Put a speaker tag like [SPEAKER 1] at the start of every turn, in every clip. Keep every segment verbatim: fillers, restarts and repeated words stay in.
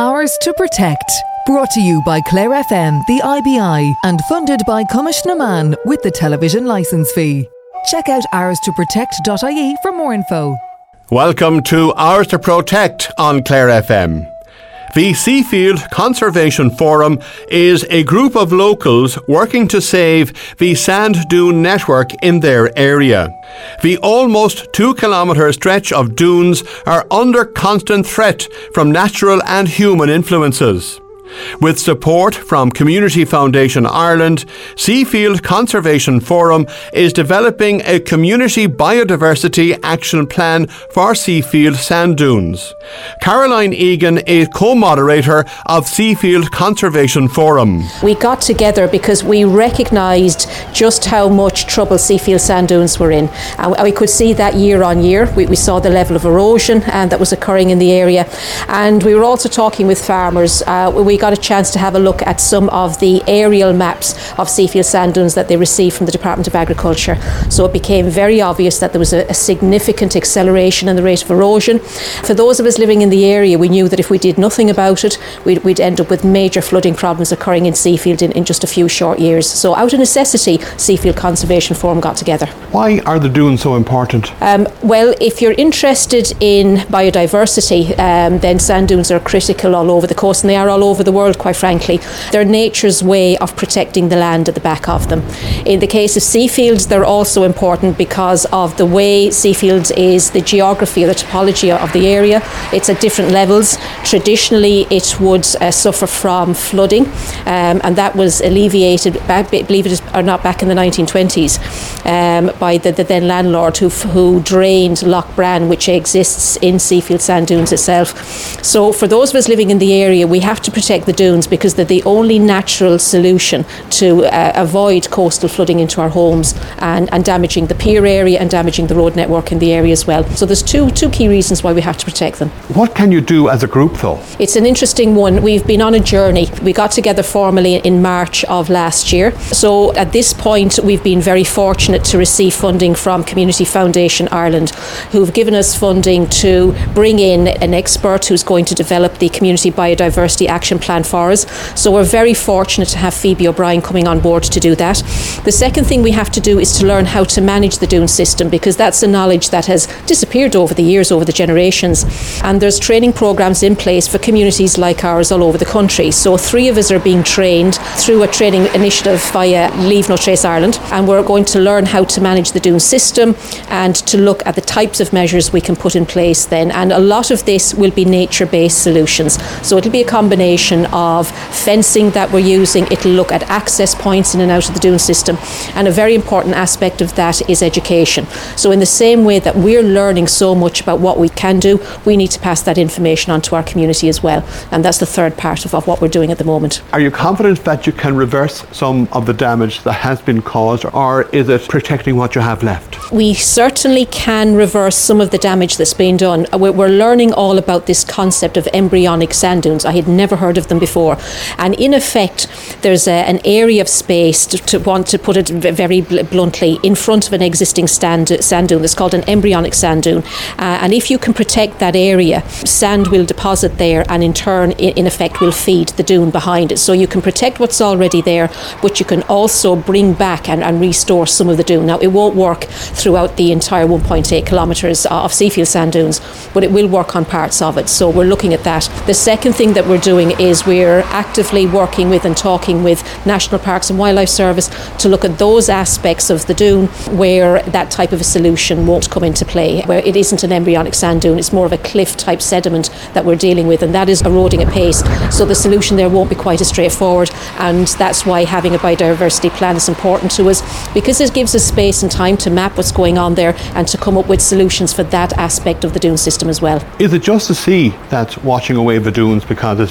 [SPEAKER 1] Ours to Protect. Brought to you by Clare F M, the I B I, and funded by Cumish na Man with the television licence fee. Check out ours to protect dot I E for more info.
[SPEAKER 2] Welcome to Ours to Protect on Clare F M. The Seafield Conservation Forum is a group of locals working to save the sand dune network in their area. The almost two kilometre stretch of dunes are under constant threat from natural and human influences. With support from Community Foundation Ireland, Seafield Conservation Forum is developing a community biodiversity action plan for Seafield sand dunes. Caroline Egan is co-moderator of Seafield Conservation Forum.
[SPEAKER 3] We got together because we recognised just how much trouble Seafield sand dunes were in. And we could see that year on year. We, we saw the level of erosion and that was occurring in the area. And we were also talking with farmers. Uh, we got a chance to have a look at some of the aerial maps of Seafield sand dunes that they received from the Department of Agriculture. So it became very obvious that there was a, a significant acceleration in the rate of erosion. For those of us living in the area, we knew that if we did nothing about it, we'd, we'd end up with major flooding problems occurring in Seafield in, in just a few short years. So out of necessity, Seafield Conservation Forum got together.
[SPEAKER 2] Why are the dunes so important?
[SPEAKER 3] Um, well, if you're interested in biodiversity, um, then sand dunes are critical all over the coast, and they are all over the world, quite frankly. They're nature's way of protecting the land at the back of them. In the case of Seafields, they're also important because of the way Seafields is, the geography or the topology of the area. It's at different levels. Traditionally, it would uh, suffer from flooding, um, and that was alleviated, back, believe it or not, back in the nineteen twenties um, by the, the then landlord who, who drained Loch Bran, which exists in Seafield sand dunes itself. So for those of us living in the area, we have to protect the dunes because they're the only natural solution to uh, avoid coastal flooding into our homes and, and damaging the pier area and damaging the road network in the area as well. So there's two two key reasons why we have to protect them.
[SPEAKER 2] What can you do as a group though?
[SPEAKER 3] It's an interesting one. We've been on a journey. We got together formally in March of last year. So at this point we've been very fortunate to receive funding from Community Foundation Ireland, who've given us funding to bring in an expert who's going to develop the Community Biodiversity Action Plan for us. So we're very fortunate to have Phoebe O'Brien coming on board to do that. The second thing we have to do is to learn how to manage the dune system, because that's a knowledge that has disappeared over the years, over the generations. And there's training programs in place for communities like ours all over the country. So three of us are being trained through a training initiative via Leave No Trace Ireland, and we're going to learn how to manage the dune system and to look at the types of measures we can put in place then. And a lot of this will be nature-based solutions. So it'll be a combination of fencing that we're using. It'll look at access points in and out of the dune system, and a very important aspect of that is education. So in the same way that we're learning so much about what we can do, we need to pass that information on to our community as well, and that's the third part of, of what we're doing at the moment.
[SPEAKER 2] Are you confident that you can reverse some of the damage that has been caused, or is it protecting what you have left?
[SPEAKER 3] We certainly can reverse some of the damage that's been done. We're learning all about this concept of embryonic sand dunes. I had never heard of them before. And in effect, there's a, an area of space, to, to want to put it very bluntly, in front of an existing stand, sand dune that's called an embryonic sand dune. Uh, and if you can protect that area, sand will deposit there and in turn, in, in effect, will feed the dune behind it. So you can protect what's already there, but you can also bring back and, and restore some of the dune. Now, it won't work throughout the entire one point eight kilometres of Seafield sand dunes, but it will work on parts of it. So we're looking at that. The second thing that we're doing is we're actively working with and talking with National Parks and Wildlife Service to look at those aspects of the dune where that type of a solution won't come into play, where it isn't an embryonic sand dune, it's more of a cliff type sediment that we're dealing with, and that is eroding at pace. So the solution there won't be quite as straightforward, and that's why having a biodiversity plan is important to us, because it gives us space and time to map what's going on there and to come up with solutions for that aspect of the dune system as well.
[SPEAKER 2] Is it just the sea that's washing away the dunes because it's very windy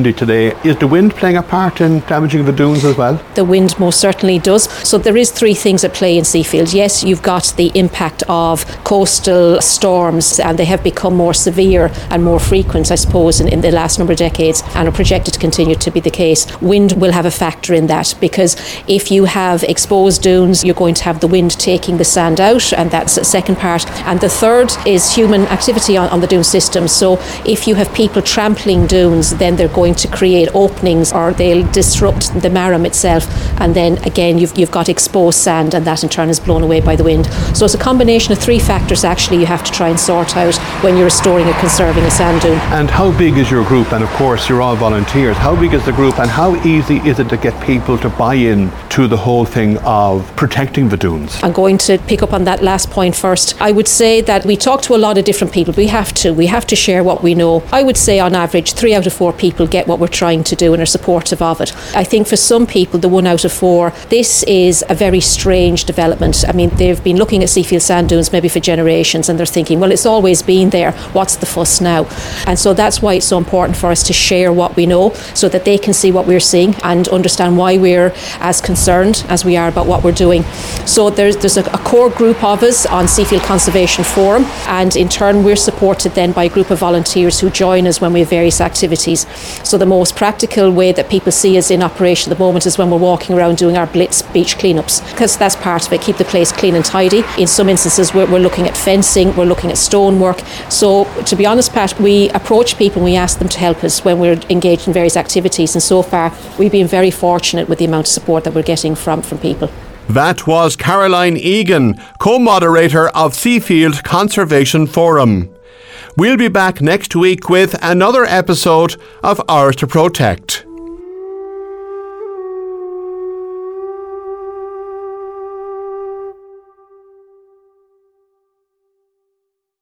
[SPEAKER 2] windy today. Is the wind playing a part in damaging the dunes as well?
[SPEAKER 3] The wind most certainly does. So there is three things at play in Seafield. Yes, you've got the impact of coastal storms, and they have become more severe and more frequent, I suppose, in, in the last number of decades, and are projected to continue to be the case. Wind will have a factor in that, because if you have exposed dunes, you're going to have the wind taking the sand out, and that's the second part. And the third is human activity on, on the dune system. So if you have people trampling dunes, then they're going to create openings, or they'll disrupt the maram itself, and then again you've, you've got exposed sand, and that in turn is blown away by the wind. So it's a combination of three factors actually you have to try and sort out when you're restoring or conserving a sand dune.
[SPEAKER 2] And how big is your group? And of course you're all volunteers. How big is the group, and how easy is it to get people to buy in to the whole thing of protecting the dunes?
[SPEAKER 3] I'm going to pick up on that last point first. I would say that we talk to a lot of different people. We have to. We have to share what we know. I would say on average three out of four people get what we're trying to do and are supportive of it. I think for some people, the one out of four, this is a very strange development. I mean, they've been looking at Seafield sand dunes maybe for generations, and they're thinking, well, it's always been there. What's the fuss now? And so that's why it's so important for us to share what we know, so that they can see what we're seeing and understand why we're as concerned as we are about what we're doing. So there's there's a, a core group of us on Seafield Conservation Forum, and in turn we're supported then by a group of volunteers who join us when we have various activities. So the most practical way that people see us in operation at the moment is when we're walking around doing our blitz beach cleanups, because that's part of it, keep the place clean and tidy. In some instances we're, we're looking at fencing, we're looking at stonework. So to be honest, Pat, we approach people and we ask them to help us when we're engaged in various activities, and so far we've been very fortunate with the amount of support that we're getting from, from people.
[SPEAKER 2] That was Caroline Egan, co-moderator of Seafield Conservation Forum. We'll be back next week with another episode of Ours to Protect.